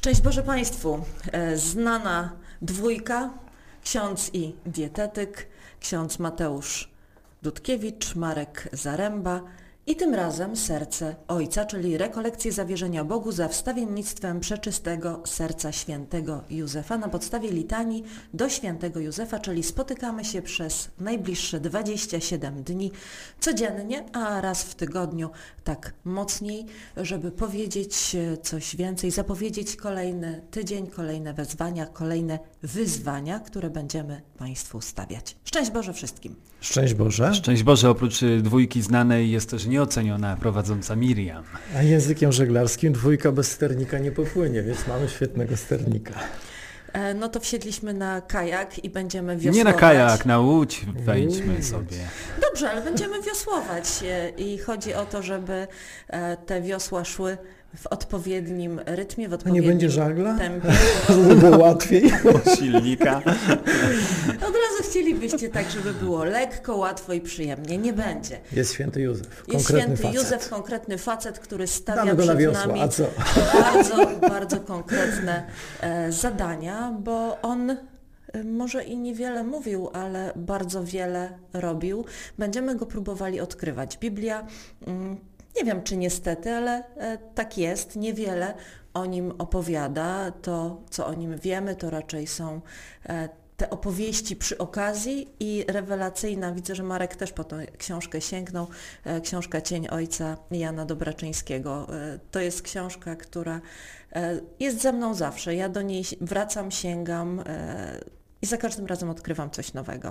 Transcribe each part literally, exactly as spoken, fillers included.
Szczęść Boże Państwu. Znana dwójka, ksiądz i dietetyk, ksiądz Mateusz Dudkiewicz, Marek Zaręba i tym razem Serce Ojca, czyli rekolekcje zawierzenia Bogu za wstawiennictwem przeczystego serca świętego Józefa na podstawie litanii do świętego Józefa, czyli spotykamy się przez najbliższe dwadzieścia siedem dni codziennie, a raz w tygodniu tak mocniej, żeby powiedzieć coś więcej, zapowiedzieć kolejny tydzień, kolejne wezwania, kolejne wyzwania, które będziemy Państwu stawiać. Szczęść Boże wszystkim. Szczęść Boże. Szczęść Boże, oprócz dwójki znanej jest też nieoceniona prowadząca Miriam. A językiem żeglarskim dwójka bez sternika nie popłynie, więc mamy świetnego sternika. No to wsiedliśmy na kajak i będziemy wiosłować. Nie na kajak, na łódź wejdźmy sobie. Dobrze, ale będziemy wiosłować i chodzi o to, żeby te wiosła szły w odpowiednim rytmie, w odpowiednim A nie będzie żagla? tempie. Żeby było łatwiej. Od silnika. Od razu chcielibyście tak, żeby było lekko, łatwo i przyjemnie. Nie będzie. Jest święty Józef, Jest konkretny święty facet. Józef, konkretny facet, który stawia Damy go na przed wiosło, nami a co? bardzo, bardzo konkretne e, zadania, bo on e, może i niewiele mówił, ale bardzo wiele robił. Będziemy go próbowali odkrywać. Biblia, mm, nie wiem czy niestety, ale e, tak jest, niewiele o nim opowiada. To, co o nim wiemy, to raczej są e, te opowieści przy okazji i rewelacyjna, widzę, że Marek też po tą książkę sięgnął, e, książka Cień Ojca Jana Dobraczyńskiego. E, to jest książka, która e, jest ze mną zawsze. Ja do niej wracam, sięgam e, i za każdym razem odkrywam coś nowego.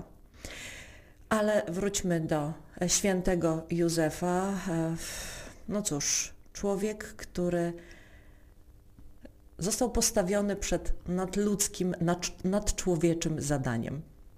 Ale wróćmy do świętego Józefa. E, no cóż, człowiek, który został postawiony przed nadludzkim, nad, nadczłowieczym zadaniem.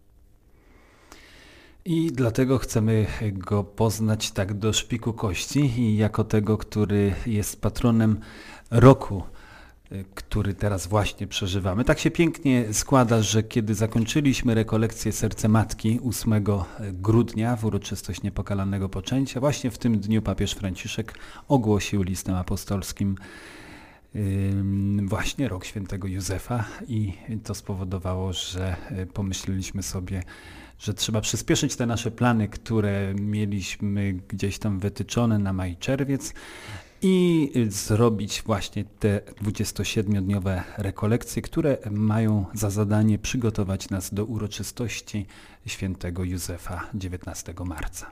I dlatego chcemy go poznać tak do szpiku kości i jako tego, który jest patronem roku, który teraz właśnie przeżywamy. Tak się pięknie składa, że kiedy zakończyliśmy rekolekcję Serce Matki ósmego grudnia w uroczystość Niepokalanego Poczęcia, właśnie w tym dniu papież Franciszek ogłosił listem apostolskim właśnie rok świętego Józefa i to spowodowało, że pomyśleliśmy sobie, że trzeba przyspieszyć te nasze plany, które mieliśmy gdzieś tam wytyczone na maj, czerwiec i zrobić właśnie te dwudziestosiedmiodniowe rekolekcje, które mają za zadanie przygotować nas do uroczystości świętego Józefa dziewiętnastego marca.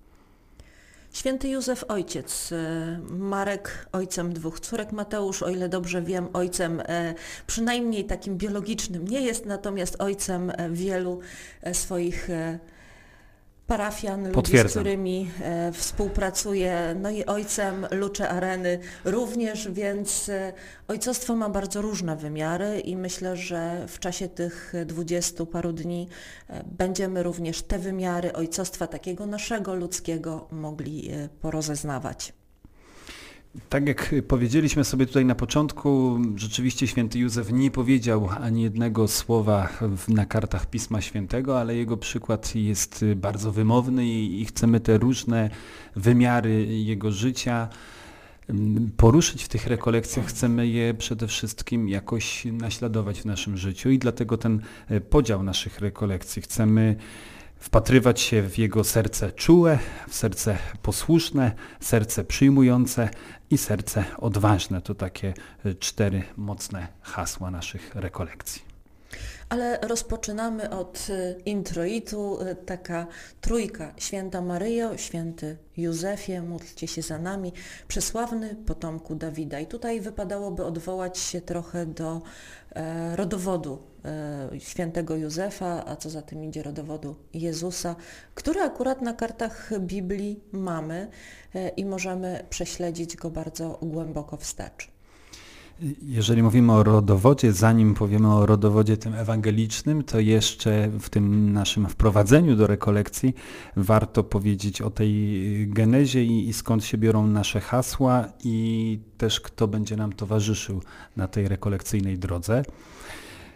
Święty Józef ojciec, Marek ojcem dwóch córek, Mateusz, o ile dobrze wiem, ojcem przynajmniej takim biologicznym nie jest, natomiast ojcem wielu swoich parafian, ludzi, z którymi e, współpracuje, no i ojcem Lucze Areny również, więc e, ojcostwo ma bardzo różne wymiary i myślę, że w czasie tych dwudziestu paru dni e, będziemy również te wymiary ojcostwa takiego naszego ludzkiego mogli e, porozeznawać. Tak jak powiedzieliśmy sobie tutaj na początku, rzeczywiście święty Józef nie powiedział ani jednego słowa na kartach Pisma Świętego, ale jego przykład jest bardzo wymowny i chcemy te różne wymiary jego życia poruszyć w tych rekolekcjach, chcemy je przede wszystkim jakoś naśladować w naszym życiu i dlatego ten podział naszych rekolekcji. Chcemy wpatrywać się w jego serce czułe, w serce posłuszne, serce przyjmujące i serce odważne. To takie cztery mocne hasła naszych rekolekcji. Ale rozpoczynamy od introitu, taka trójka. Święta Maryjo, święty Józefie, módlcie się za nami, przesławny potomku Dawida. I tutaj wypadałoby odwołać się trochę do e, rodowodu e, świętego Józefa, a co za tym idzie rodowodu Jezusa, który akurat na kartach Biblii mamy e, i możemy prześledzić go bardzo głęboko wstecz. Jeżeli mówimy o rodowodzie, zanim powiemy o rodowodzie tym ewangelicznym, to jeszcze w tym naszym wprowadzeniu do rekolekcji warto powiedzieć o tej genezie i, i skąd się biorą nasze hasła i też kto będzie nam towarzyszył na tej rekolekcyjnej drodze.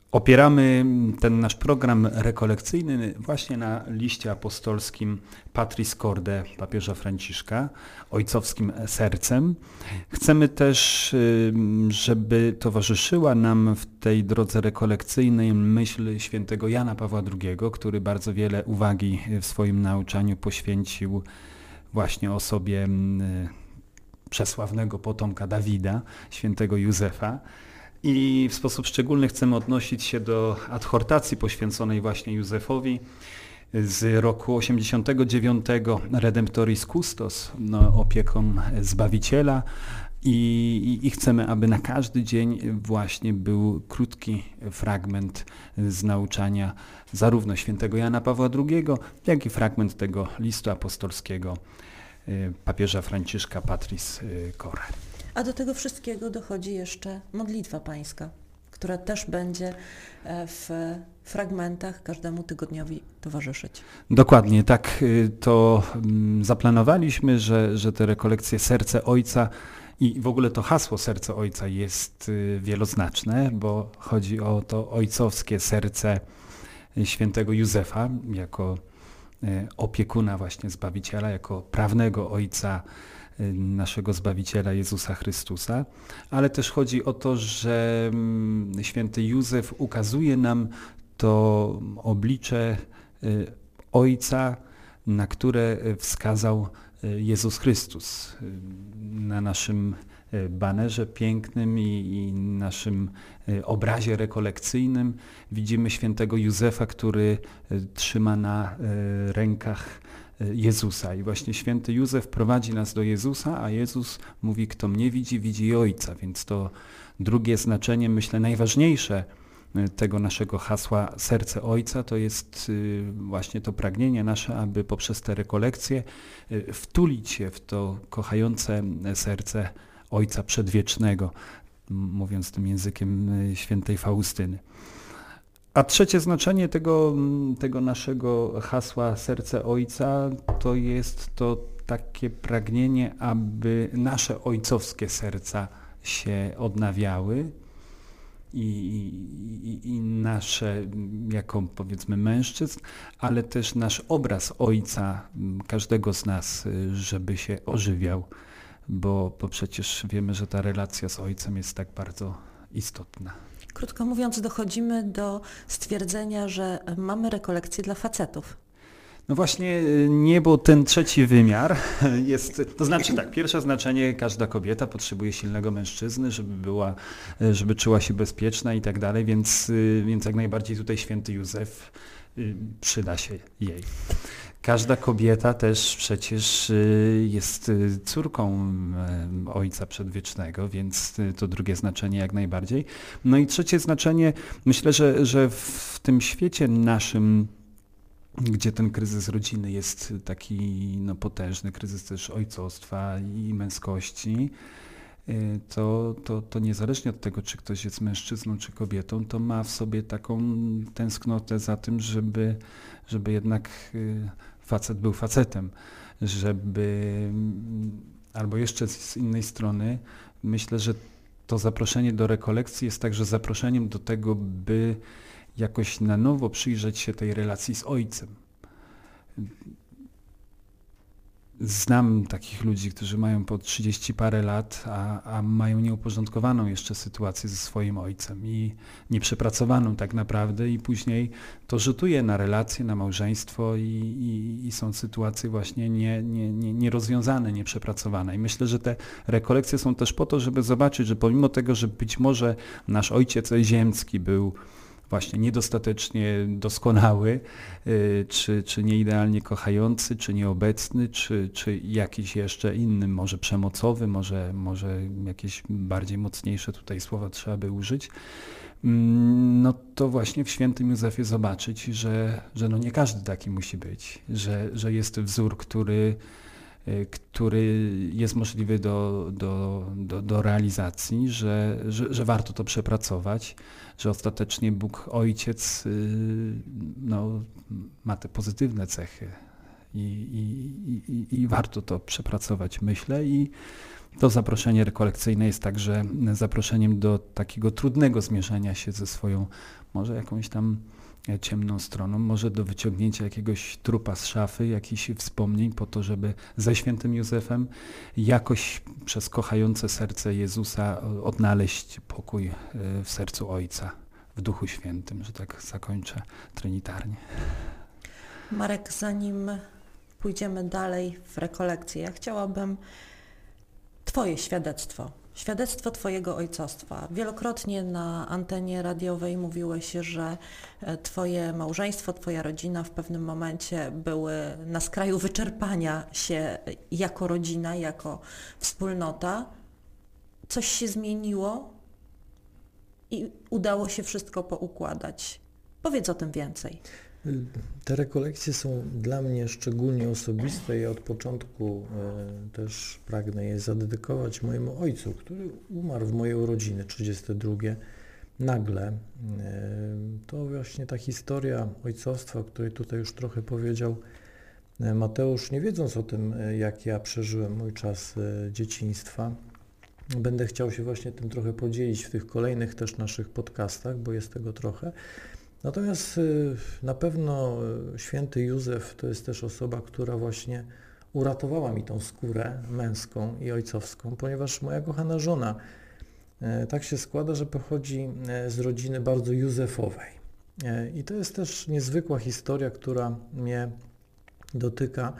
Opieramy ten nasz program rekolekcyjny właśnie na liście apostolskim Patris Corde papieża Franciszka, ojcowskim sercem. Chcemy też, żeby towarzyszyła nam w tej drodze rekolekcyjnej myśl świętego Jana Pawła drugiego, który bardzo wiele uwagi w swoim nauczaniu poświęcił właśnie osobie przesławnego potomka Dawida, świętego Józefa. I w sposób szczególny chcemy odnosić się do adhortacji poświęconej właśnie Józefowi z roku osiemdziesiątego dziewiątego Redemptoris Custos, no, opieką Zbawiciela i, i, i chcemy, aby na każdy dzień właśnie był krótki fragment z nauczania zarówno świętego Jana Pawła drugiego, jak i fragment tego listu apostolskiego papieża Franciszka Patris Corde. A do tego wszystkiego dochodzi jeszcze modlitwa pańska, która też będzie w fragmentach każdemu tygodniowi towarzyszyć. Dokładnie, tak to zaplanowaliśmy, że, że te rekolekcje Serce Ojca i w ogóle to hasło Serce Ojca jest wieloznaczne, bo chodzi o to ojcowskie serce świętego Józefa jako opiekuna właśnie Zbawiciela, jako prawnego ojca naszego Zbawiciela Jezusa Chrystusa, ale też chodzi o to, że święty Józef ukazuje nam to oblicze Ojca, na które wskazał Jezus Chrystus. Na naszym banerze pięknym i, i naszym obrazie rekolekcyjnym widzimy świętego Józefa, który trzyma na rękach Jezusa. I właśnie święty Józef prowadzi nas do Jezusa, a Jezus mówi, kto mnie widzi, widzi Ojca. Więc to drugie znaczenie, myślę, najważniejsze tego naszego hasła Serce Ojca, to jest właśnie to pragnienie nasze, aby poprzez te rekolekcje wtulić się w to kochające serce Ojca Przedwiecznego, mówiąc tym językiem świętej Faustyny. A trzecie znaczenie tego, tego naszego hasła Serce Ojca to jest to takie pragnienie, aby nasze ojcowskie serca się odnawiały i, i, i nasze jako powiedzmy mężczyzn, ale też nasz obraz Ojca, każdego z nas, żeby się ożywiał, bo, bo przecież wiemy, że ta relacja z Ojcem jest tak bardzo istotna. Krótko mówiąc, dochodzimy do stwierdzenia, że mamy rekolekcje dla facetów. No właśnie nie, bo ten trzeci wymiar jest, to znaczy tak, pierwsze znaczenie, każda kobieta potrzebuje silnego mężczyzny, żeby była, żeby czuła się bezpieczna i tak dalej, więc, więc jak najbardziej tutaj święty Józef przyda się jej. Każda kobieta też przecież jest córką Ojca Przedwiecznego, więc to drugie znaczenie jak najbardziej. No i trzecie znaczenie, myślę, że, że w tym świecie naszym, gdzie ten kryzys rodziny jest taki no, potężny, kryzys też ojcostwa i męskości, to, to, to niezależnie od tego, czy ktoś jest mężczyzną, czy kobietą, to ma w sobie taką tęsknotę za tym, żeby, żeby jednak facet był facetem, żeby, albo jeszcze z innej strony, myślę, że to zaproszenie do rekolekcji jest także zaproszeniem do tego, by jakoś na nowo przyjrzeć się tej relacji z Ojcem. Znam takich ludzi, którzy mają po trzydzieści parę lat, a, a mają nieuporządkowaną jeszcze sytuację ze swoim ojcem i nieprzepracowaną tak naprawdę i później to rzutuje na relacje, na małżeństwo i, i, i są sytuacje właśnie nie, nie, nie, nierozwiązane, nieprzepracowane. I myślę, że te rekolekcje są też po to, żeby zobaczyć, że pomimo tego, że być może nasz ojciec ziemski był właśnie niedostatecznie doskonały, czy, czy nieidealnie kochający, czy nieobecny, czy, czy jakiś jeszcze inny, może przemocowy, może, może jakieś bardziej mocniejsze tutaj słowa trzeba by użyć, no to właśnie w świętym Józefie zobaczyć, że, że no nie każdy taki musi być, że, że jest wzór, który który jest możliwy do, do, do, do realizacji, że, że, że warto to przepracować, że ostatecznie Bóg Ojciec no, ma te pozytywne cechy I, i, i, i warto to przepracować, myślę. I to zaproszenie rekolekcyjne jest także zaproszeniem do takiego trudnego zmierzenia się ze swoją może jakąś tam ciemną stroną, może do wyciągnięcia jakiegoś trupa z szafy, jakichś wspomnień po to, żeby ze świętym Józefem jakoś przez kochające serce Jezusa odnaleźć pokój w sercu Ojca, w Duchu Świętym, że tak zakończę trinitarnie. Marek, zanim pójdziemy dalej w rekolekcję, ja chciałabym Twoje świadectwo, świadectwo Twojego ojcostwa. Wielokrotnie na antenie radiowej mówiłeś, że Twoje małżeństwo, Twoja rodzina w pewnym momencie były na skraju wyczerpania się jako rodzina, jako wspólnota. Coś się zmieniło i udało się wszystko poukładać. Powiedz o tym więcej. Te rekolekcje są dla mnie szczególnie osobiste i od początku e, też pragnę je zadedykować mojemu ojcu, który umarł w mojej urodziny, trzydzieste drugie, nagle. E, to właśnie ta historia ojcostwa, o której tutaj już trochę powiedział Mateusz, nie wiedząc o tym, jak ja przeżyłem mój czas e, dzieciństwa, będę chciał się właśnie tym trochę podzielić w tych kolejnych też naszych podcastach, bo jest tego trochę. Natomiast na pewno święty Józef to jest też osoba, która właśnie uratowała mi tą skórę męską i ojcowską, ponieważ moja kochana żona tak się składa, że pochodzi z rodziny bardzo józefowej. I to jest też niezwykła historia, która mnie dotyka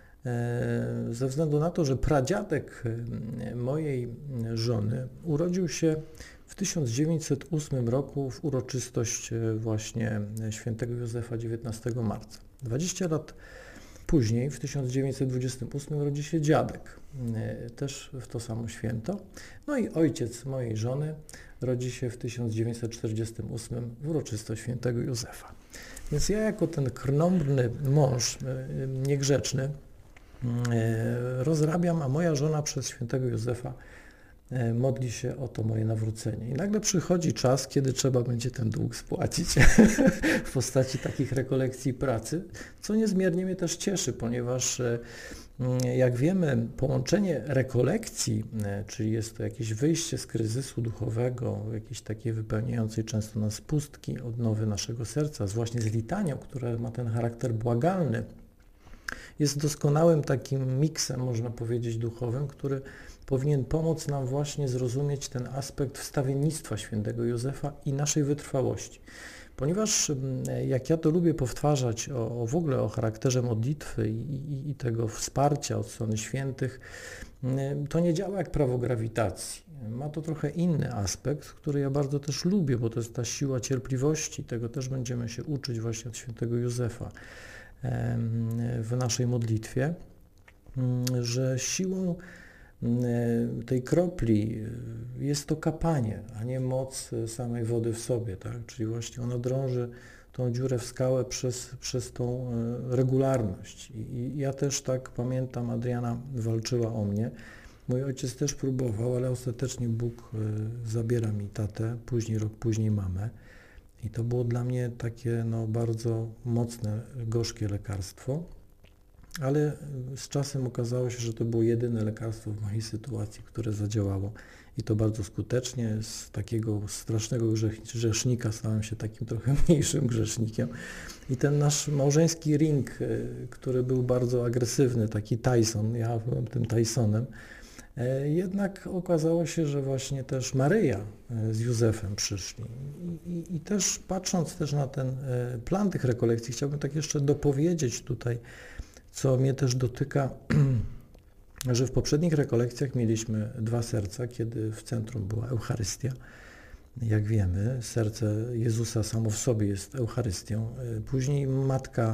ze względu na to, że pradziadek mojej żony urodził się w tysiąc dziewięćset ósmym roku w uroczystość właśnie świętego Józefa dziewiętnastego marca. dwadzieścia lat później, w tysiąc dziewięćset dwudziestym ósmym rodzi się dziadek, też w to samo święto. No i ojciec mojej żony rodzi się w tysiąc dziewięćset czterdziestym ósmym w uroczystość świętego Józefa. Więc ja jako ten krnąbrny mąż, niegrzeczny, rozrabiam, a moja żona przez świętego Józefa modli się o to moje nawrócenie. I nagle przychodzi czas, kiedy trzeba będzie ten dług spłacić w postaci takich rekolekcji pracy, co niezmiernie mnie też cieszy, ponieważ jak wiemy, połączenie rekolekcji, czyli jest to jakieś wyjście z kryzysu duchowego, jakieś takie wypełniającej często nas pustki, odnowy naszego serca, z właśnie z litanią, które ma ten charakter błagalny, jest doskonałym takim miksem, można powiedzieć, duchowym, który powinien pomóc nam właśnie zrozumieć ten aspekt wstawiennictwa świętego Józefa i naszej wytrwałości. Ponieważ, jak ja to lubię powtarzać o, o w ogóle o charakterze modlitwy i, i, i tego wsparcia od strony świętych, to nie działa jak prawo grawitacji. Ma to trochę inny aspekt, który ja bardzo też lubię, bo to jest ta siła cierpliwości. Tego też będziemy się uczyć właśnie od świętego Józefa w naszej modlitwie, że siłą tej kropli jest to kapanie, a nie moc samej wody w sobie, tak? Czyli właśnie ona drąży tą dziurę w skałę przez, przez tą regularność. I, I ja też tak pamiętam, Adriana walczyła o mnie. Mój ojciec też próbował, ale ostatecznie Bóg zabiera mi tatę, później rok później mamę. I to było dla mnie takie no, bardzo mocne, gorzkie lekarstwo. Ale z czasem okazało się, że to było jedyne lekarstwo w mojej sytuacji, które zadziałało i to bardzo skutecznie. Z takiego strasznego grzesznika stałem się takim trochę mniejszym grzesznikiem. I ten nasz małżeński ring, który był bardzo agresywny, taki Tyson, ja byłem tym Tysonem, jednak okazało się, że właśnie też Maryja z Józefem przyszli. I, i, i też patrząc też na ten plan tych rekolekcji, chciałbym tak jeszcze dopowiedzieć tutaj, co mnie też dotyka, że w poprzednich rekolekcjach mieliśmy dwa serca, kiedy w centrum była Eucharystia. Jak wiemy, serce Jezusa samo w sobie jest Eucharystią. Później Matka,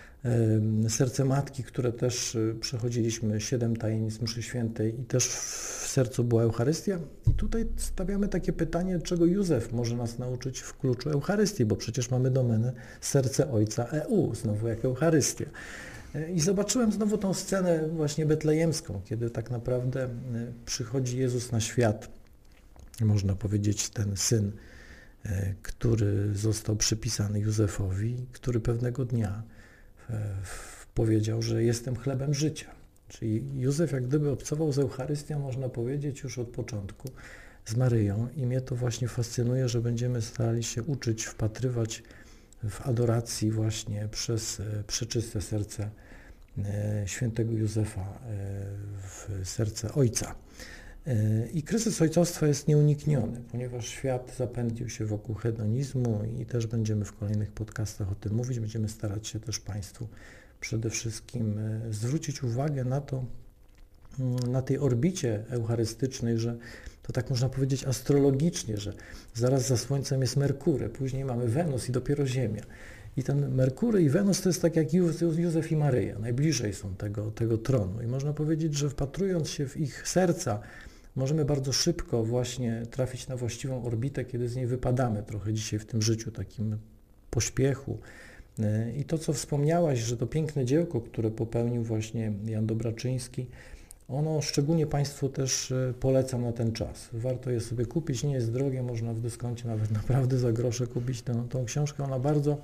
serce Matki, które też przechodziliśmy, siedem tajemnic mszy świętej i też w sercu była Eucharystia. I tutaj stawiamy takie pytanie, czego Józef może nas nauczyć w kluczu Eucharystii, bo przecież mamy domenę serce Ojca E U, znowu jak Eucharystia. I zobaczyłem znowu tą scenę właśnie betlejemską, kiedy tak naprawdę przychodzi Jezus na świat, można powiedzieć ten syn, który został przypisany Józefowi, który pewnego dnia w powiedział, że jestem chlebem życia. Czyli Józef jak gdyby obcował z Eucharystią, można powiedzieć, już od początku z Maryją i mnie to właśnie fascynuje, że będziemy starali się uczyć, wpatrywać w adoracji właśnie przez przeczyste serce świętego Józefa w serce Ojca. I kryzys ojcostwa jest nieunikniony, ponieważ świat zapędził się wokół hedonizmu i też będziemy w kolejnych podcastach o tym mówić. Będziemy starać się też Państwu przede wszystkim zwrócić uwagę na to, na tej orbicie eucharystycznej, że to tak można powiedzieć astrologicznie, że zaraz za Słońcem jest Merkury, później mamy Wenus i dopiero Ziemia. I ten Merkury i Wenus to jest tak jak Józef i Maryja, najbliżej są tego, tego tronu. I można powiedzieć, że wpatrując się w ich serca, możemy bardzo szybko właśnie trafić na właściwą orbitę, kiedy z niej wypadamy trochę dzisiaj w tym życiu, takim pośpiechu. I to, co wspomniałaś, że to piękne dziełko, które popełnił właśnie Jan Dobraczyński, ono szczególnie Państwu też polecam na ten czas. Warto je sobie kupić, nie jest drogie, można w dyskoncie nawet naprawdę za grosze kupić tę, tą książkę. Ona bardzo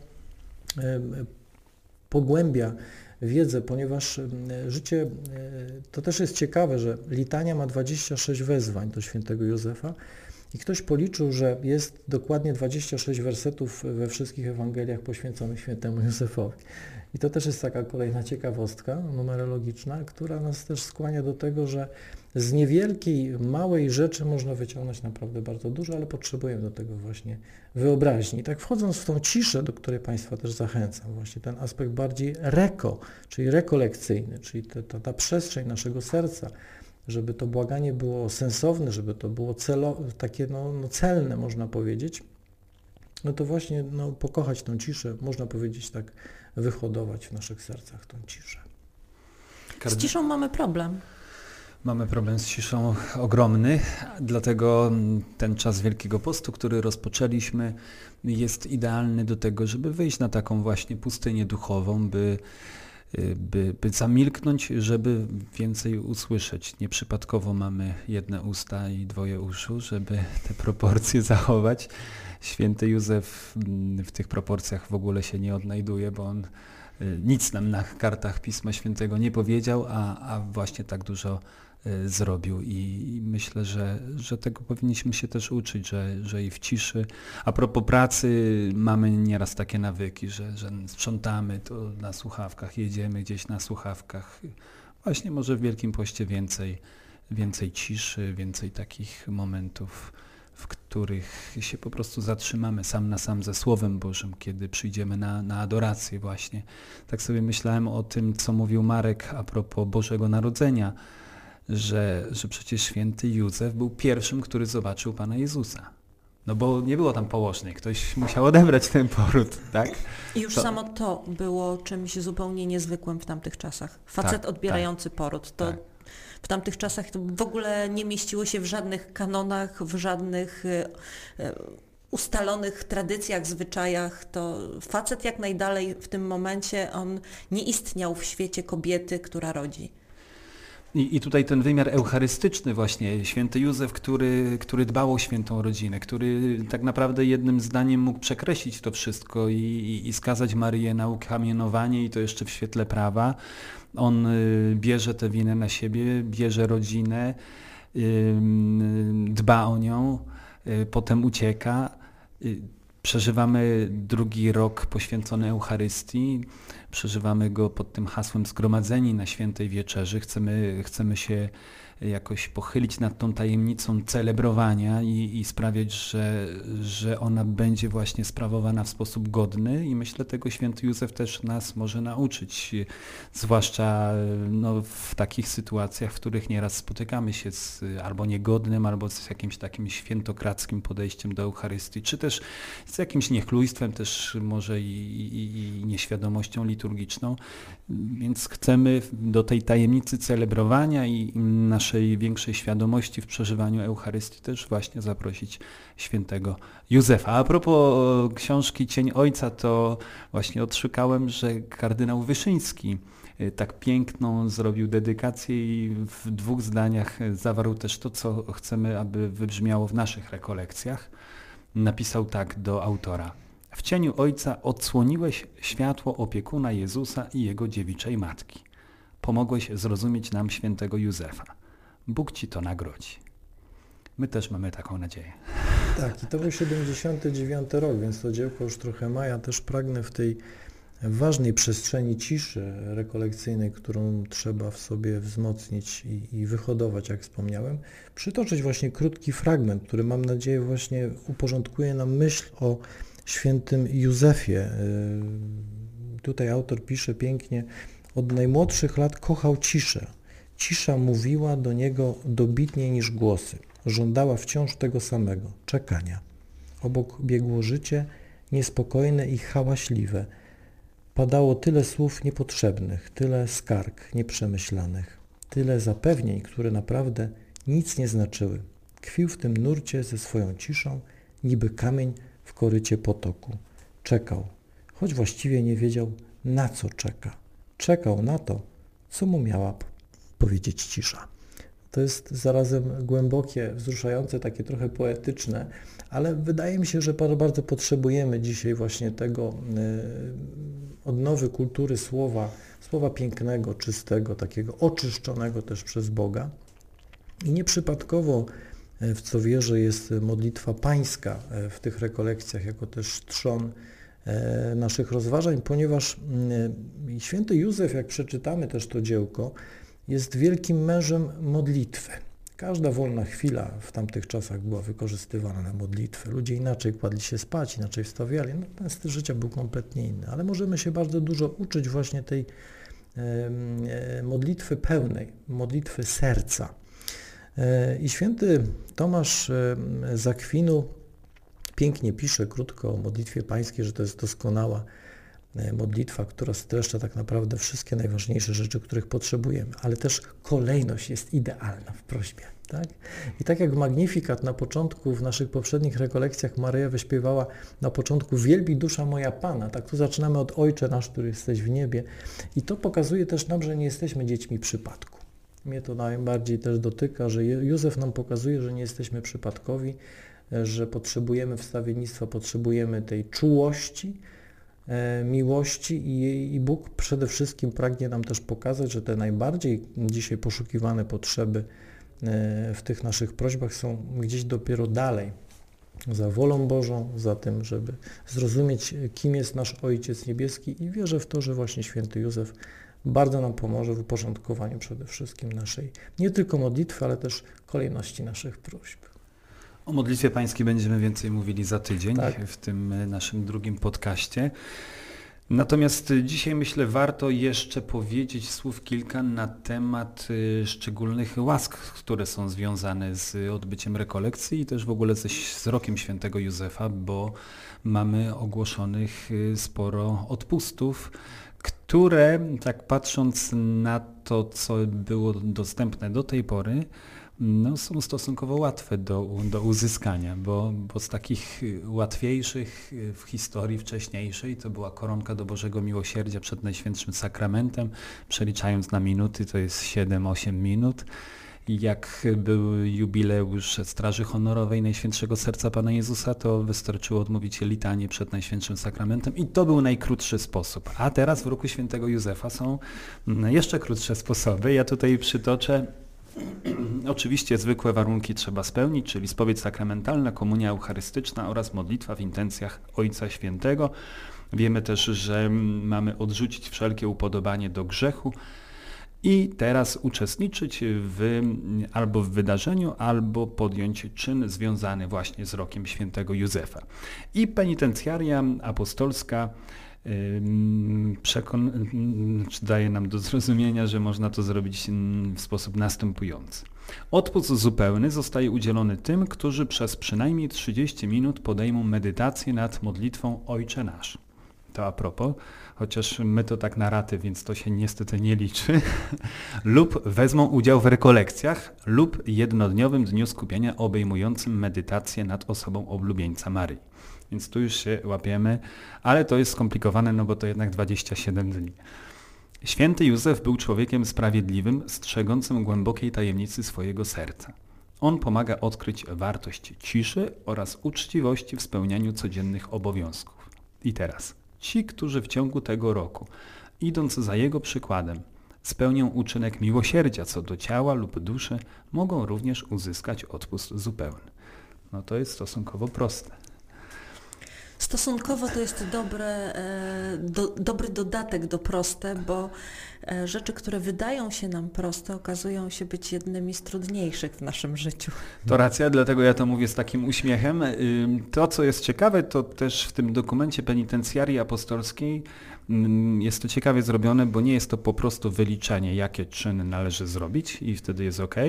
pogłębia wiedzę, ponieważ życie, to też jest ciekawe, że litania ma dwadzieścia sześć wezwań do świętego Józefa i ktoś policzył, że jest dokładnie dwadzieścia sześć wersetów we wszystkich Ewangeliach poświęconych świętemu Józefowi. I to też jest taka kolejna ciekawostka numerologiczna, która nas też skłania do tego, że z niewielkiej, małej rzeczy można wyciągnąć naprawdę bardzo dużo, ale potrzebujemy do tego właśnie wyobraźni. I tak wchodząc w tą ciszę, do której Państwa też zachęcam, właśnie ten aspekt bardziej reko, czyli rekolekcyjny, czyli te, ta, ta przestrzeń naszego serca, żeby to błaganie było sensowne, żeby to było celo, takie no, no celne, można powiedzieć, no to właśnie no, pokochać tą ciszę, można powiedzieć tak, wyhodować w naszych sercach tą ciszę. Z ciszą mamy problem. Mamy problem z ciszą ogromny, dlatego ten czas Wielkiego Postu, który rozpoczęliśmy, jest idealny do tego, żeby wyjść na taką właśnie pustynię duchową, by, by, by zamilknąć, żeby więcej usłyszeć. Nieprzypadkowo mamy jedne usta i dwoje uszu, żeby te proporcje zachować. Święty Józef w tych proporcjach w ogóle się nie odnajduje, bo on nic nam na kartach Pisma Świętego nie powiedział, a, a właśnie tak dużo zrobił i myślę, że, że tego powinniśmy się też uczyć, że, że i w ciszy. A propos pracy, mamy nieraz takie nawyki, że, że sprzątamy to na słuchawkach, jedziemy gdzieś na słuchawkach. Właśnie może w Wielkim Poście więcej, więcej ciszy, więcej takich momentów, w których się po prostu zatrzymamy sam na sam ze Słowem Bożym, kiedy przyjdziemy na, na adorację właśnie. Tak sobie myślałem o tym, co mówił Marek a propos Bożego Narodzenia, że, że przecież święty Józef był pierwszym, który zobaczył Pana Jezusa. No bo nie było tam położnej, ktoś musiał odebrać ten poród, tak? I już to... samo to było czymś zupełnie niezwykłym w tamtych czasach. Facet tak, odbierający tak, poród, to tak. w tamtych czasach to w ogóle nie mieściło się w żadnych kanonach, w żadnych e, ustalonych tradycjach, zwyczajach. To facet jak najdalej w tym momencie, on nie istniał w świecie kobiety, która rodzi. I, I tutaj ten wymiar eucharystyczny właśnie, święty Józef, który, który dbał o świętą rodzinę, który tak naprawdę jednym zdaniem mógł przekreślić to wszystko i, i, i skazać Maryję na ukamienowanie i to jeszcze w świetle prawa. On y, bierze tę winę na siebie, bierze rodzinę, y, dba o nią, y, potem ucieka. Y, Przeżywamy drugi rok poświęcony Eucharystii, przeżywamy go pod tym hasłem Zgromadzeni na Świętej Wieczerzy. Chcemy, chcemy się jakoś pochylić nad tą tajemnicą celebrowania i, i sprawiać, że, że ona będzie właśnie sprawowana w sposób godny i myślę, tego święty Józef też nas może nauczyć, zwłaszcza no, w takich sytuacjach, w których nieraz spotykamy się z albo niegodnym, albo z jakimś takim świętokradzkim podejściem do Eucharystii, czy też z jakimś niechlujstwem, też może i, i, i nieświadomością liturgiczną, więc chcemy do tej tajemnicy celebrowania i naszej większej świadomości w przeżywaniu Eucharystii też właśnie zaprosić świętego Józefa. A propos książki Cień Ojca, to właśnie odszukałem, że kardynał Wyszyński tak piękną zrobił dedykację i w dwóch zdaniach zawarł też to, co chcemy, aby wybrzmiało w naszych rekolekcjach. Napisał tak do autora. W cieniu Ojca odsłoniłeś światło opiekuna Jezusa i Jego dziewiczej matki. Pomogłeś zrozumieć nam świętego Józefa. Bóg Ci to nagrodzi. My też mamy taką nadzieję. Tak, i to był siedemdziesiąty dziewiąty rok, więc to dziełko już trochę ma. Ja też pragnę w tej ważnej przestrzeni ciszy rekolekcyjnej, którą trzeba w sobie wzmocnić i, i wyhodować, jak wspomniałem, przytoczyć właśnie krótki fragment, który mam nadzieję właśnie uporządkuje nam myśl o świętym Józefie. Yy, tutaj autor pisze pięknie, od najmłodszych lat kochał ciszę. Cisza mówiła do niego dobitniej niż głosy. Żądała wciąż tego samego, czekania. Obok biegło życie, niespokojne i hałaśliwe. Padało tyle słów niepotrzebnych, tyle skarg nieprzemyślanych, tyle zapewnień, które naprawdę nic nie znaczyły. Tkwił w tym nurcie ze swoją ciszą, niby kamień w korycie potoku. Czekał, choć właściwie nie wiedział, na co czeka. Czekał na to, co mu miała powiedzieć cisza. To jest zarazem głębokie, wzruszające, takie trochę poetyczne, ale wydaje mi się, że bardzo potrzebujemy dzisiaj właśnie tego odnowy kultury słowa, słowa pięknego, czystego, takiego oczyszczonego też przez Boga. I nieprzypadkowo, w co wierzę, jest modlitwa pańska w tych rekolekcjach, jako też trzon naszych rozważań, ponieważ święty Józef, jak przeczytamy też to dziełko, jest wielkim mężem modlitwy. Każda wolna chwila w tamtych czasach była wykorzystywana na modlitwę. Ludzie inaczej kładli się spać, inaczej wstawiali. No, ten styl życia był kompletnie inny, ale możemy się bardzo dużo uczyć właśnie tej e, modlitwy pełnej, modlitwy serca. E, I święty Tomasz z Akwinu pięknie pisze krótko o modlitwie pańskiej, że to jest doskonała modlitwa, która streszcza tak naprawdę wszystkie najważniejsze rzeczy, których potrzebujemy, ale też kolejność jest idealna w prośbie. Tak? I tak jak w Magnificat na początku, w naszych poprzednich rekolekcjach Maryja wyśpiewała na początku wielbi dusza moja Pana, tak tu zaczynamy od Ojcze nasz, który jesteś w niebie i to pokazuje też nam, że nie jesteśmy dziećmi przypadku. Mnie to najbardziej też dotyka, że Józef nam pokazuje, że nie jesteśmy przypadkowi, że potrzebujemy wstawiennictwa, potrzebujemy tej czułości, miłości i, i Bóg przede wszystkim pragnie nam też pokazać, że te najbardziej dzisiaj poszukiwane potrzeby w tych naszych prośbach są gdzieś dopiero dalej, za wolą Bożą, za tym, żeby zrozumieć, kim jest nasz Ojciec Niebieski i wierzę w to, że właśnie święty Józef bardzo nam pomoże w uporządkowaniu przede wszystkim naszej nie tylko modlitwy, ale też kolejności naszych próśb. O modlitwie pańskiej będziemy więcej mówili za tydzień, tak, w tym naszym drugim podcaście. Natomiast dzisiaj myślę warto jeszcze powiedzieć słów kilka na temat szczególnych łask, które są związane z odbyciem rekolekcji i też w ogóle ze, z rokiem świętego Józefa, bo mamy ogłoszonych sporo odpustów, które tak patrząc na to, co było dostępne do tej pory, no, są stosunkowo łatwe do, do uzyskania, bo, bo z takich łatwiejszych w historii wcześniejszej to była koronka do Bożego Miłosierdzia przed Najświętszym Sakramentem, przeliczając na minuty to jest siedem osiem minut. I jak był jubileusz Straży Honorowej Najświętszego Serca Pana Jezusa, to wystarczyło odmówić litanię przed Najświętszym Sakramentem i to był najkrótszy sposób. A teraz w roku świętego Józefa są jeszcze krótsze sposoby. Ja tutaj przytoczę. Oczywiście zwykłe warunki trzeba spełnić, czyli spowiedź sakramentalna, komunia eucharystyczna oraz modlitwa w intencjach Ojca Świętego. Wiemy też, że mamy odrzucić wszelkie upodobanie do grzechu i teraz uczestniczyć w, albo w wydarzeniu, albo podjąć czyn związany właśnie z rokiem świętego Józefa. I penitencjaria apostolska Przekon... daje nam do zrozumienia, że można to zrobić w sposób następujący. Odpust zupełny zostaje udzielony tym, którzy przez przynajmniej trzydzieści minut podejmą medytację nad modlitwą Ojcze Nasz. To a propos, chociaż my to tak na raty, więc to się niestety nie liczy. Lub wezmą udział w rekolekcjach lub jednodniowym dniu skupienia obejmującym medytację nad osobą oblubieńca Maryi. Więc tu już się łapiemy, ale to jest skomplikowane, no bo to jednak dwadzieścia siedem dni. Święty Józef był człowiekiem sprawiedliwym, strzegącym głębokiej tajemnicy swojego serca. On pomaga odkryć wartość ciszy oraz uczciwości w spełnianiu codziennych obowiązków. I teraz, ci, którzy w ciągu tego roku, idąc za jego przykładem, spełnią uczynek miłosierdzia co do ciała lub duszy, mogą również uzyskać odpust zupełny. No to jest stosunkowo proste. Stosunkowo to jest dobre, do, dobry dodatek do proste, bo rzeczy, które wydają się nam proste, okazują się być jednymi z trudniejszych w naszym życiu. To racja, dlatego ja to mówię z takim uśmiechem. To, co jest ciekawe, to też w tym dokumencie penitencjarii apostolskiej jest to ciekawie zrobione, bo nie jest to po prostu wyliczenie, jakie czyny należy zrobić i wtedy jest ok,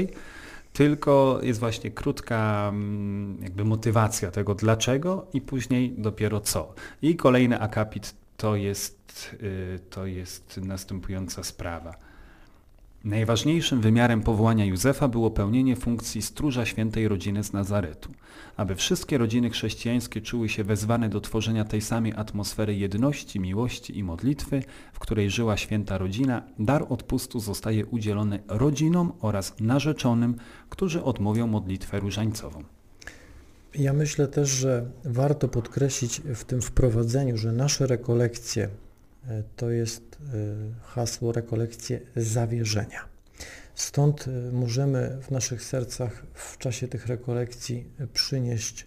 tylko jest właśnie krótka jakby motywacja tego dlaczego i później dopiero co. I kolejny akapit to jest, to jest następująca sprawa. Najważniejszym wymiarem powołania Józefa było pełnienie funkcji stróża świętej rodziny z Nazaretu. Aby wszystkie rodziny chrześcijańskie czuły się wezwane do tworzenia tej samej atmosfery jedności, miłości i modlitwy, w której żyła święta rodzina, dar odpustu zostaje udzielony rodzinom oraz narzeczonym, którzy odmówią modlitwę różańcową. Ja myślę też, że warto podkreślić w tym wprowadzeniu, że nasze rekolekcje to jest hasło rekolekcje zawierzenia. Stąd możemy w naszych sercach w czasie tych rekolekcji przynieść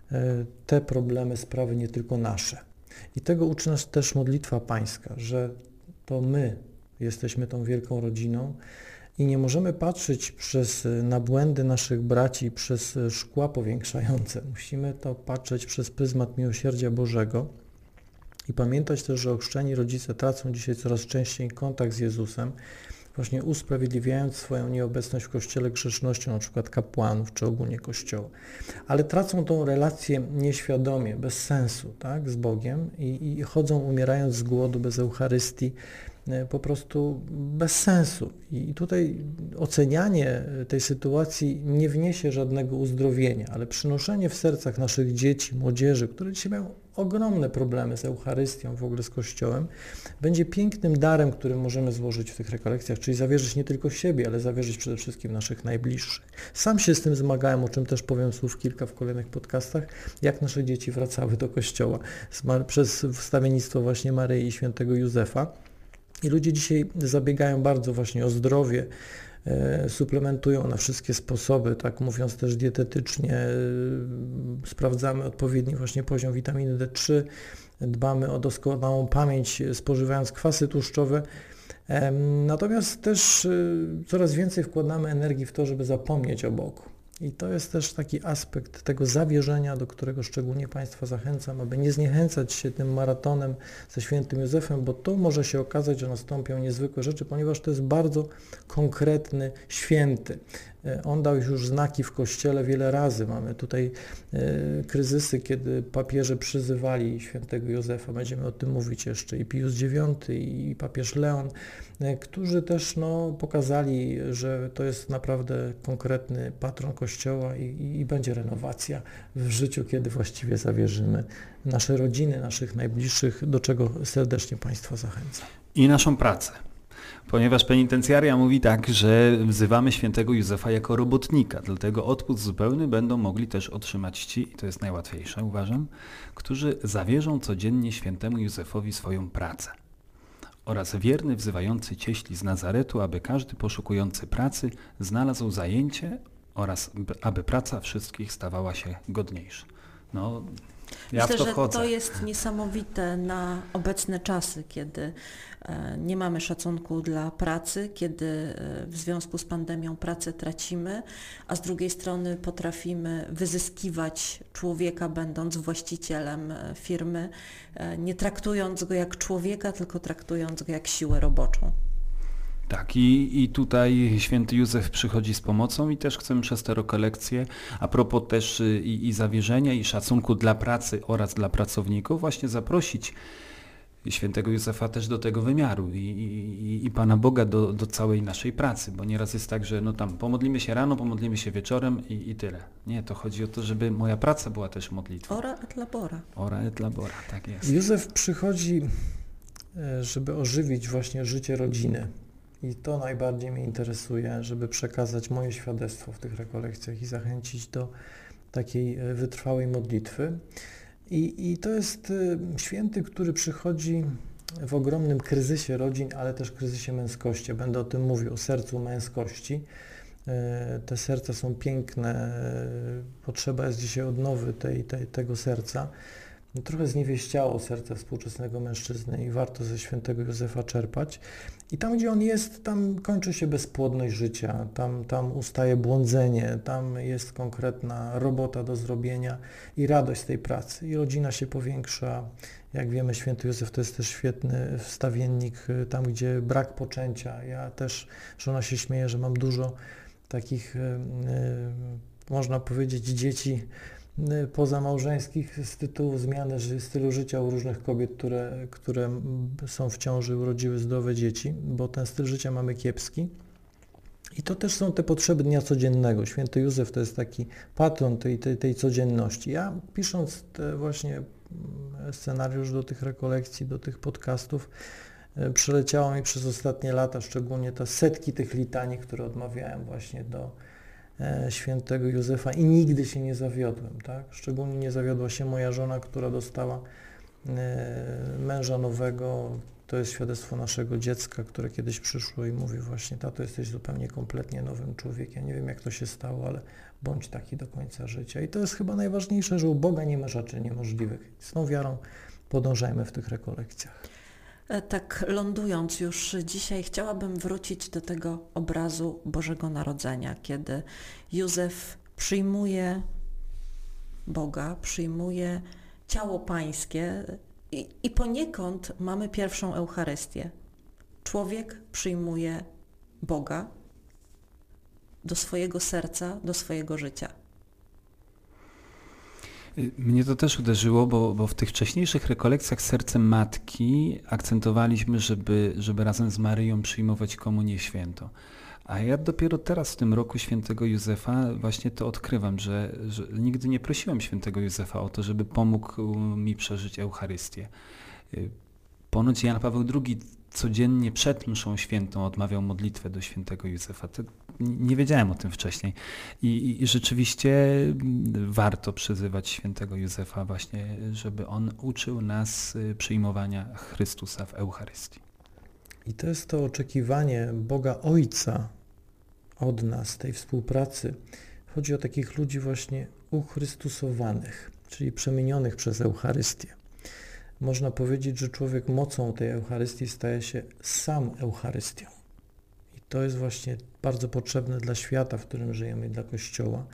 te problemy, sprawy nie tylko nasze. I tego uczy nas też modlitwa pańska, że to my jesteśmy tą wielką rodziną i nie możemy patrzeć przez na błędy naszych braci, przez szkła powiększające. Musimy to patrzeć przez pryzmat miłosierdzia Bożego. I pamiętać też, że ochrzczeni rodzice tracą dzisiaj coraz częściej kontakt z Jezusem, właśnie usprawiedliwiając swoją nieobecność w Kościele grzesznością, na przykład kapłanów czy ogólnie Kościoła. Ale tracą tą relację nieświadomie, bez sensu, tak, z Bogiem i, i chodzą umierając z głodu, bez Eucharystii, po prostu bez sensu. I tutaj ocenianie tej sytuacji nie wniesie żadnego uzdrowienia, ale przynoszenie w sercach naszych dzieci, młodzieży, które dzisiaj mają ogromne problemy z Eucharystią, w ogóle z Kościołem, będzie pięknym darem, który możemy złożyć w tych rekolekcjach, czyli zawierzyć nie tylko siebie, ale zawierzyć przede wszystkim naszych najbliższych. Sam się z tym zmagałem, o czym też powiem słów kilka w kolejnych podcastach, jak nasze dzieci wracały do Kościoła przez wstawiennictwo właśnie Maryi i świętego Józefa. I ludzie dzisiaj zabiegają bardzo właśnie o zdrowie, e, suplementują na wszystkie sposoby, tak mówiąc też dietetycznie, e, sprawdzamy odpowiedni właśnie poziom witaminy D trzy, dbamy o doskonałą pamięć, spożywając kwasy tłuszczowe. E, natomiast też e, coraz więcej wkładamy energii w to, żeby zapomnieć o Bogu. I to jest też taki aspekt tego zawierzenia, do którego szczególnie Państwa zachęcam, aby nie zniechęcać się tym maratonem ze świętym Józefem, bo to może się okazać, że nastąpią niezwykłe rzeczy, ponieważ to jest bardzo konkretny święty. On dał już znaki w Kościele wiele razy. Mamy tutaj e, kryzysy, kiedy papieże przyzywali świętego Józefa. Będziemy o tym mówić jeszcze. I Pius dziewiąty, i papież Leon, e, którzy też no, pokazali, że to jest naprawdę konkretny patron Kościoła i, i, i będzie renowacja w życiu, kiedy właściwie zawierzymy nasze rodziny, naszych najbliższych, do czego serdecznie Państwa zachęcam. I naszą pracę. Ponieważ penitencjaria mówi tak, że wzywamy świętego Józefa jako robotnika, dlatego odpust zupełny będą mogli też otrzymać ci, i to jest najłatwiejsze uważam, którzy zawierzą codziennie świętemu Józefowi swoją pracę. Oraz wierny wzywający cieśli z Nazaretu, aby każdy poszukujący pracy znalazł zajęcie oraz aby praca wszystkich stawała się godniejsza. No, ja Myślę, w to że chodzę. to jest niesamowite na obecne czasy, kiedy nie mamy szacunku dla pracy, kiedy w związku z pandemią pracę tracimy, a z drugiej strony potrafimy wyzyskiwać człowieka, będąc właścicielem firmy, nie traktując go jak człowieka, tylko traktując go jak siłę roboczą. Tak, i, i tutaj święty Józef przychodzi z pomocą i też chcemy przez te rekolekcje, a propos też i, i zawierzenia, i szacunku dla pracy oraz dla pracowników, właśnie zaprosić świętego Józefa też do tego wymiaru i, i, i Pana Boga do, do całej naszej pracy, bo nieraz jest tak, że no tam pomodlimy się rano, pomodlimy się wieczorem i, i tyle. Nie, to chodzi o to, żeby moja praca była też modlitwą. Ora et labora. Ora et labora, tak jest. Józef przychodzi, żeby ożywić właśnie życie rodziny. I to najbardziej mnie interesuje, żeby przekazać moje świadectwo w tych rekolekcjach i zachęcić do takiej wytrwałej modlitwy. I, I to jest święty, który przychodzi w ogromnym kryzysie rodzin, ale też kryzysie męskości. Będę o tym mówił, o sercu męskości. Te serca są piękne, potrzeba jest dzisiaj odnowy tej, tej, tego serca. Trochę zniewieściało serce współczesnego mężczyzny i warto ze świętego Józefa czerpać. I tam, gdzie on jest, tam kończy się bezpłodność życia, tam, tam ustaje błądzenie, tam jest konkretna robota do zrobienia i radość z tej pracy. I rodzina się powiększa. Jak wiemy, święty Józef to jest też świetny wstawiennik tam, gdzie brak poczęcia. Ja też, żona się śmieje, że mam dużo takich, można powiedzieć, dzieci pozamałżeńskich z tytułu zmiany stylu życia u różnych kobiet, które, które są w ciąży, urodziły zdrowe dzieci, bo ten styl życia mamy kiepski. I to też są te potrzeby dnia codziennego. Święty Józef to jest taki patron tej, tej, tej codzienności. Ja pisząc te właśnie scenariusz do tych rekolekcji, do tych podcastów, przeleciało mi przez ostatnie lata, szczególnie te setki tych litanii, które odmawiałem właśnie do świętego Józefa i nigdy się nie zawiodłem, tak? Szczególnie nie zawiodła się moja żona, która dostała męża nowego. To jest świadectwo naszego dziecka, które kiedyś przyszło i mówi właśnie: tato, jesteś zupełnie kompletnie nowym człowiekiem. Nie wiem, jak to się stało, ale bądź taki do końca życia. I to jest chyba najważniejsze, że u Boga nie ma rzeczy niemożliwych. Z tą wiarą podążajmy w tych rekolekcjach. Tak lądując już dzisiaj, chciałabym wrócić do tego obrazu Bożego Narodzenia, kiedy Józef przyjmuje Boga, przyjmuje ciało pańskie i, i poniekąd mamy pierwszą Eucharystię. Człowiek przyjmuje Boga do swojego serca, do swojego życia. Mnie to też uderzyło, bo, bo w tych wcześniejszych rekolekcjach Sercem Matki akcentowaliśmy, żeby, żeby razem z Maryją przyjmować Komunię Świętą. A ja dopiero teraz w tym roku świętego Józefa właśnie to odkrywam, że, że nigdy nie prosiłem świętego Józefa o to, żeby pomógł mi przeżyć Eucharystię. Ponoć Jan Paweł drugi codziennie przed mszą świętą odmawiał modlitwę do świętego Józefa. To nie wiedziałem o tym wcześniej. I, I rzeczywiście warto przyzywać świętego Józefa właśnie, żeby on uczył nas przyjmowania Chrystusa w Eucharystii. I to jest to oczekiwanie Boga Ojca od nas, tej współpracy. Chodzi o takich ludzi właśnie uchrystusowanych, czyli przemienionych przez Eucharystię. Można powiedzieć, że człowiek mocą tej Eucharystii staje się sam Eucharystią. I to jest właśnie bardzo potrzebne dla świata, w którym żyjemy, dla Kościoła.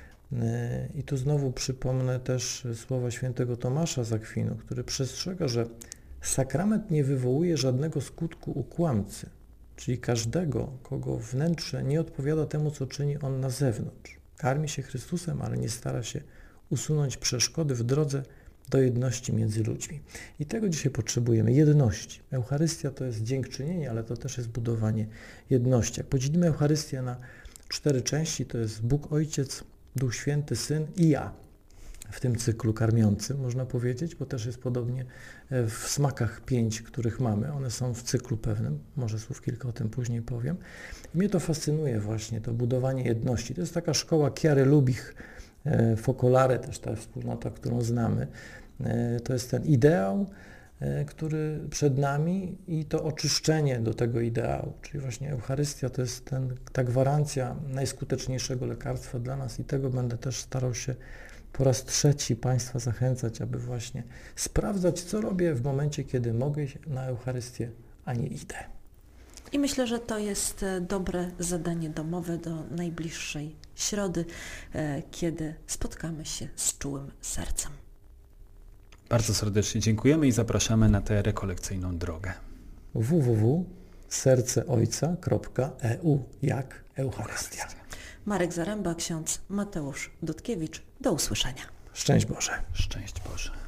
I tu znowu przypomnę też słowa świętego Tomasza z Akwinu, który przestrzega, że sakrament nie wywołuje żadnego skutku u kłamcy, czyli każdego, kogo wnętrze nie odpowiada temu, co czyni on na zewnątrz. Karmi się Chrystusem, ale nie stara się usunąć przeszkody w drodze do jedności między ludźmi. I tego dzisiaj potrzebujemy, jedności. Eucharystia to jest dziękczynienie, ale to też jest budowanie jedności. Jak podzielimy Eucharystię na cztery części, to jest Bóg Ojciec, Duch Święty, Syn i ja. W tym cyklu karmiącym, można powiedzieć, bo też jest podobnie w smakach pięć, których mamy. One są w cyklu pewnym, może słów kilka o tym później powiem. I mnie to fascynuje właśnie, to budowanie jedności. To jest taka szkoła Chiary Lubich, Focolare, też ta wspólnota, którą znamy. To jest ten ideał, który przed nami i to oczyszczenie do tego ideału, czyli właśnie Eucharystia to jest ten, ta gwarancja najskuteczniejszego lekarstwa dla nas i tego będę też starał się po raz trzeci Państwa zachęcać, aby właśnie sprawdzać, co robię w momencie, kiedy mogę iść na Eucharystię, a nie idę. I myślę, że to jest dobre zadanie domowe do najbliższej środy, kiedy spotkamy się z czułym sercem. Bardzo serdecznie dziękujemy i zapraszamy na tę rekolekcyjną drogę. w w w kropka serce ojca kropka e u jak Eucharystia. Marek Zaręba, ksiądz Mateusz Dudkiewicz. Do usłyszenia. Szczęść Boże. Szczęść Boże.